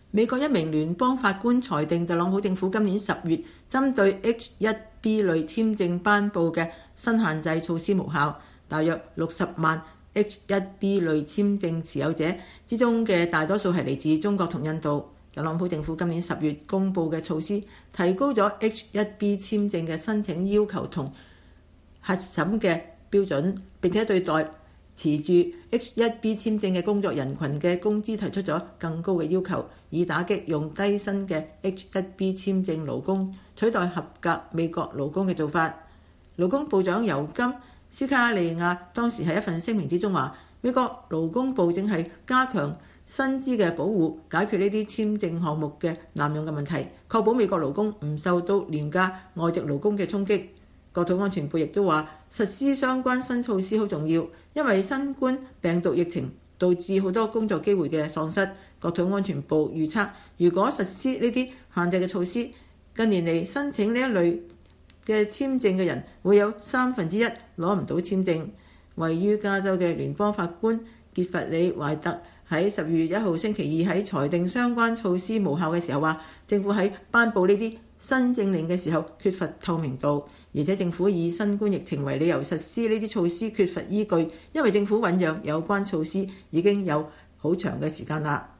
美國一名聯邦法官裁定特朗普政府今年10月針對 H1B 類簽證頒布嘅新限制措施無效，大約60萬 H1B 類簽證持有者之中嘅大多數係嚟自中國同印度。特朗普政府今年10月公布嘅措施提高咗 H1B 簽證嘅申請要求同核審嘅標準，並且對待持住 H1B 簽證嘅工作人群嘅工資提出咗更高嘅要求，以打擊用低薪嘅 H1B 簽證勞工取代合格美國勞工嘅做法。勞工部長尤金·斯卡利亞當時喺一份聲明之中話，美國勞工部正係加強薪資嘅保護，解決呢啲簽證項目嘅濫用嘅問題，確保美國勞工唔受到廉價外籍勞工嘅衝擊。國土安全部亦都話，實施相關新措施好重要，因為新冠病毒疫情導致好多工作機會嘅喪失。國土安全部預測，如果實施呢啲限制嘅措施，近年嚟申請呢一類嘅簽證嘅人會有1/3攞唔到簽證。位於加州嘅聯邦法官傑弗里·懷特喺10月1號星期二喺裁定相關措施無效嘅時候話，政府喺頒布呢啲新政令嘅時候缺乏透明度，而且政府以新冠疫情為理由實施呢啲措施缺乏依據，因為政府醖釀有關措施已經有好長嘅時間啦。